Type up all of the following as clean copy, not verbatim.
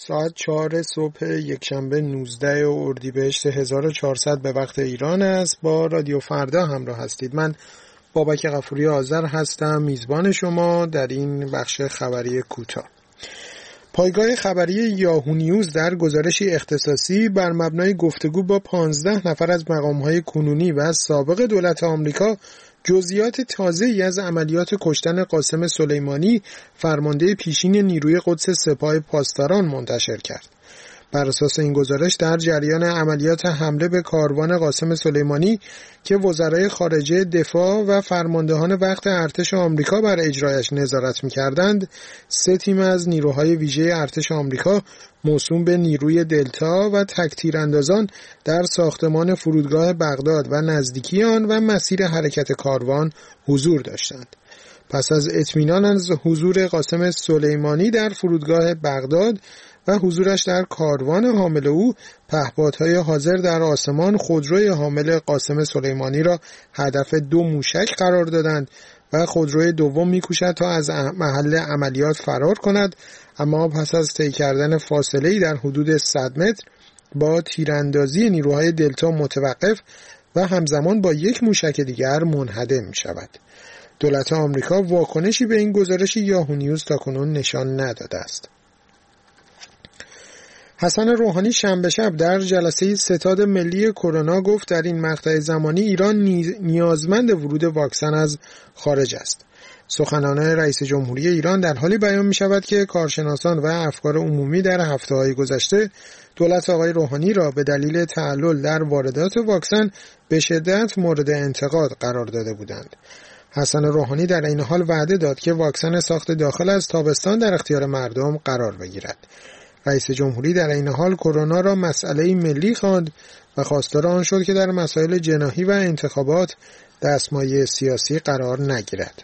ساعت 4 صبح یکشنبه 19 اردیبهشت 1400 به وقت ایران است. با رادیو فردا همراه هستید. من بابک غفوری آذر هستم، میزبان شما در این بخش خبری کوتاه. پایگاه خبری یاهو نیوز در گزارشی اختصاصی بر مبنای گفتگو با 15 نفر از مقام‌های کنونی و سابق دولت آمریکا جزئیات تازه‌ای از عملیات کشتن قاسم سلیمانی، فرمانده پیشین نیروی قدس سپاه پاسداران منتشر کرد. بر اساس این گزارش در جریان عملیات حمله به کاروان قاسم سلیمانی که وزرای خارجه، دفاع و فرماندهان وقت ارتش آمریکا بر اجرایش نظارت می‌کردند، 3 تیم از نیروهای ویژه ارتش آمریکا موسوم به نیروی دلتا و تک تیراندازان در ساختمان فرودگاه بغداد و نزدیکی آن و مسیر حرکت کاروان حضور داشتند. پس از اطمینان از حضور قاسم سلیمانی در فرودگاه بغداد و حضورش در کاروان حامل او، پهپادهای حاضر در آسمان خودروی حامل قاسم سلیمانی را هدف 2 موشک قرار دادند و خودروی دوم می‌کوشد تا از محل عملیات فرار کند، اما پس از طی کردن فاصله‌ای در حدود 100 متر با تیراندازی نیروهای دلتا متوقف و همزمان با 1 موشک دیگر منهدم می‌شود. دولت آمریکا واکنشی به این گزارش یاهو نیوز تاکنون نشان نداده است. حسن روحانی شنبه شب در جلسه ستاد ملی کرونا گفت در این مقطع زمانی ایران نیازمند ورود واکسن از خارج است. سخنان رئیس جمهوری ایران در حالی بیان می شود که کارشناسان و افکار عمومی در هفته‌های گذشته دولت آقای روحانی را به دلیل تعلل در واردات واکسن به شدت مورد انتقاد قرار داده بودند. حسن روحانی در این حال وعده داد که واکسن ساخت داخل از تابستان در اختیار مردم قرار بگیرد. رئیس جمهوری در این حال کرونا را مسئله ملی خواند و خواستار آن شد که در مسائل جناحی و انتخابات دستمایه سیاسی قرار نگیرد.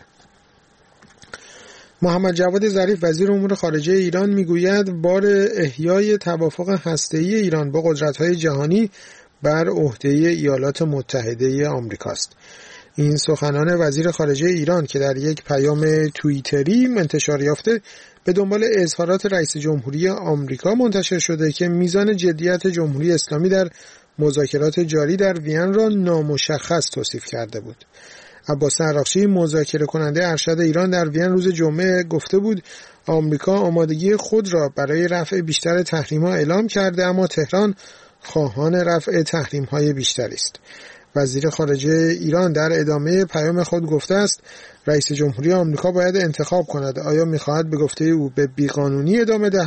محمد جواد ظریف وزیر امور خارجه ایران میگوید بار احیای توافق هسته‌ای ایران با قدرت‌های جهانی بر عهده ایالات متحده آمریکاست. این سخنان وزیر خارجه ایران که در یک پیام توییتری انتشار یافته به دنبال اظهارات رئیس جمهوری آمریکا منتشر شده که میزان جدیت جمهوری اسلامی در مذاکرات جاری در وین را نامشخص توصیف کرده بود. عباس عراقچی مذاکره کننده ارشد ایران در وین روز جمعه گفته بود آمریکا آمادگی خود را برای رفع بیشتر تحریم‌ها اعلام کرده، اما تهران خواهان رفع تحریم‌های بیشتری است. وزیر خارجه ایران در ادامه پیام خود گفته است رئیس جمهوری آمریکا باید انتخاب کند آیا می‌خواهد به گفته او به بیقانونی ادامه دهد